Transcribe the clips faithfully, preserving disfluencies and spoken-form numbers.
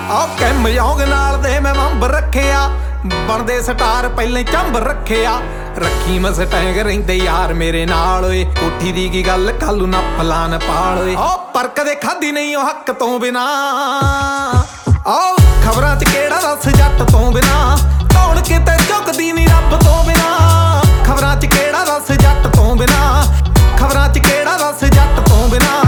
ਆ ਕੈਮ ਯੋਗ ਨਾਲ ਦੇ ਮੈਂ ਮੰਬ ਰੱਖਿਆ, ਬਣਦੇ ਸਟਾਰ ਪਹਿਲੇ ਚੰਬ ਰੱਖਿਆ। ਰੱਖੀ ਮਸਟੈਂਗ ਰਹਿੰਦੇ ਯਾਰ ਮੇਰੇ ਨਾਲ ਓਏ, ਕੋਠੀ ਦੀ ਕੀ ਗੱਲ ਕੱਲੂ ਨਾ ਫਲਾਨ ਪਾਲ ਓਏ। ਓ ਪਰ ਕਦੇ ਖਾਦੀ ਨਹੀਂ ਉਹ ਹੱਕ ਤੋਂ ਬਿਨਾ, ਆਓ ਖਬਰਾਂ ਚ ਕਿਹੜਾ ਦੱਸ ਜੱਟ ਤੋਂ ਬਿਨਾ, ਕੌਣ ਕਿਤੇ ਝੁਕਦੀ ਨੀ ਰੱਬ ਤੋਂ ਬਿਨਾ। ਖਬਰਾਂ ਚ ਕਿਹੜਾ ਦੱਸ ਜੱਟ ਤੋਂ ਬਿਨਾ, ਖਬਰਾਂ ਚ ਕਿਹੜਾ ਦੱਸ ਜੱਟ ਤੋਂ ਬਿਨਾ।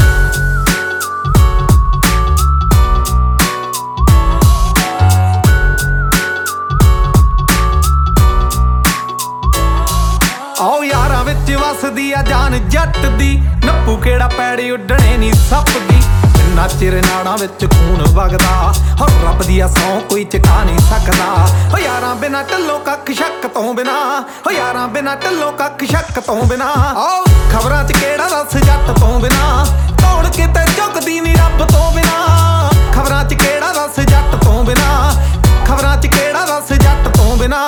ਆਓ ਯਾਰਾਂ ਵਿੱਚ ਵਸਦੀ ਆ ਜਾਨ ਜੱਟ ਦੀ, ਨੱਪੂ ਕਿਹੜਾ ਪੈੜੀ ਉੱਡਣੇ ਨੀ ਸੱਪ ਦੀ। ਨਾ ਚਿਰ ਨਾੜਾਂ ਵਿੱਚ ਖੂਨ ਵਗਦਾ, ਹੋ ਰੱਬ ਦੀ ਆ ਸੌਂ ਕੋਈ ਚੁਕਾ ਨਹੀਂ ਸਕਦਾ। ਹੋ ਯਾਰਾਂ ਬਿਨਾ ਢੱਲੋਂ ਕੱਖ ਸ਼ੱਕ ਤੋਂ ਬਿਨਾ, ਹੋ ਯਾਰਾਂ ਬਿਨਾ ਢੱਲੋਂ ਕੱਖ ਸ਼ੱਕ ਤੋਂ ਬਿਨਾ। ਆਓ ਖਬਰਾਂ ਚ ਕਿਹੜਾ ਦੱਸ ਜੱਟ ਤੋਂ ਬਿਨਾ, ਕੌਣ ਕਿਤੇ ਝੁਕਦੀ ਨੀ ਰੱਬ ਤੋਂ ਬਿਨਾ। ਖਬਰਾਂ ਚ ਕਿਹੜਾ ਦੱਸ ਜੱਟ ਤੋਂ ਬਿਨਾ, ਖਬਰਾਂ ਚ ਕਿਹੜਾ ਦੱਸ ਜੱਟ ਤੋਂ ਬਿਨਾ।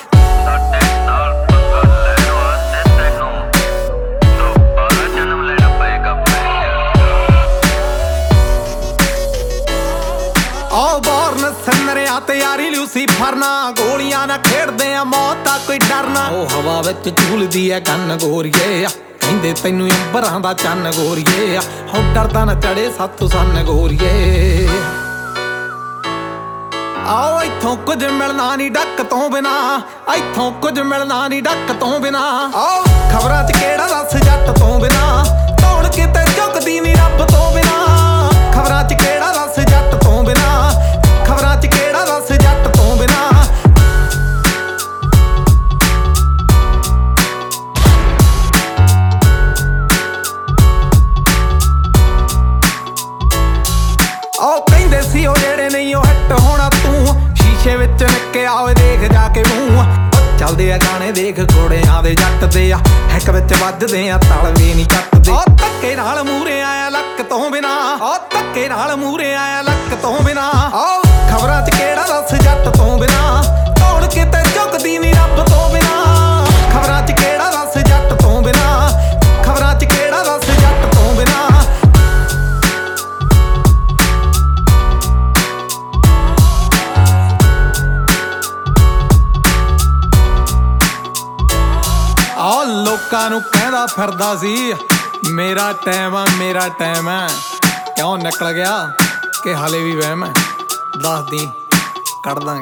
ਆਓ ਬੋਰਨ ਸੰਨਰਿਆ ਤੇ ਯਾਰੀ ਲੂਸੀ ਫਰਨਾ, ਗੋਲੀਆਂ ਨਾ ਖੇਡਦੇ ਆ ਮੌਤ ਦਾ ਕੋਈ ਡਰਨਾ। ਉਹ ਹਵਾ ਵਿੱਚ ਝੂਲਦੀ ਐ ਗੰਨ ਗੋਰੀਏ, ਕਹਿੰਦੇ ਤੈਨੂੰ ਅੰਬਰਾਂ ਦਾ ਚੰਨ ਗੋਰੀਏ। ਹੋ ਡਰਦਾ ਨਾ ਚੜੇ ਸਾਥੋਂ ਸੰਨ ਗੋਰੀਏ। ਆਓ ਇੱਥੋਂ ਕੁਝ ਮਿਲਣਾ ਨੀ ਡੱਕ ਤੋਂ ਬਿਨਾ, ਇੱਥੋਂ ਕੁਝ ਮਿਲਣਾ ਨੀ ਡੱਕ ਤੋਂ ਬਿਨਾ। ਆਓ ਖਬਰਾਂ ਚ ਕਿਹੜਾ ਦੱਸ ਜੱਟ ਤੋਂ ਬਿਨਾ, ਕੌਣ ਕਿਤੇ ਝੁਕਦੀ ਨੀ ਰੱਬ ਤੋਂ ਬਿਨਾ। ਖਬਰਾਂ ਚ ਕਿਹੜਾ ਦੱਸ ਜੱਟ ਤੋਂ ਬਿਨਾ, ਖਬਰਾਂ ਚ ਕਿਹੜਾ ਦੱਸ ਜੱਟ ਤੋਂ ਬਿਨਾ। ਉਹ ਕਹਿੰਦੇ ਸੀ ਉਹ ਜਿਹੜੇ ਨਹੀਂ ਉਹ ਹਿੱਟ ਹੋਣਾ ਤੂੰ, ਸ਼ੀਸ਼ੇ ਵਿੱਚ ਨਿੱਕਿਆ ਓਏ ਦੇਖ ਜਾ ਕੇ ਮੂੰਹ। ਚੱਲਦੇ ਆ ਗਾਣੇ ਦੇਖ ਘੋੜਿਆਂ ਦੇ ਜੱਟ ਦੇ ਆ, ਹੈਕ ਵਿੱਚ ਵੱਜਦੇ ਆ ਤਲ ਵੀ ਨਹੀਂ ਕੱਟਦੇ। ਉਹ ਧੱਕੇ ਨਾਲ ਮੂਰੇ ਆਇਆ ਲੱਕ ਤੋਂ ਬਿਨਾ, ਉਹ ਧੱਕੇ ਨਾਲ ਮੂਰੇ ਆਇਆ ਲੱਕ ਤੋਂ ਬਿਨਾ। ਆਓ ਖਬਰਾਂ ਚ ਕਿਹੜਾ ਦੱਸ ਜੱਟ ਤੋਂ ਬਿਨਾ, ਕੌਣ ਕਿਤੇ ਝੁਕਦੀ ਨੀ ਰੱਬ ਤੋਂ ਬਿਨਾ। ਖਬਰਾਂ ਚ ਕਿਹੜਾ ਦੱਸ ਜੱਟ ਤੋਂ ਬਿਨਾ, ਖਬਰਾਂ ਚ ਕਿਹੜਾ ਦੱਸ ਜੱਟ ਤੋਂ ਬਿਨਾ। ਆਹ ਲੋਕਾਂ ਨੂੰ ਕਹਿੰਦਾ ਫਿਰਦਾ ਸੀ ਮੇਰਾ ਟਾਈਮ ਆ ਮੇਰਾ ਟਾਈਮ ਆ, ਕਿਉਂ ਨਿਕਲ ਗਿਆ ਕਿ ਹਾਲੇ ਵੀ ਵਹਿਮ ਹੈ। ਦੱਸ ਦੀ ਕੱਢ ਦਾਂਗੇ।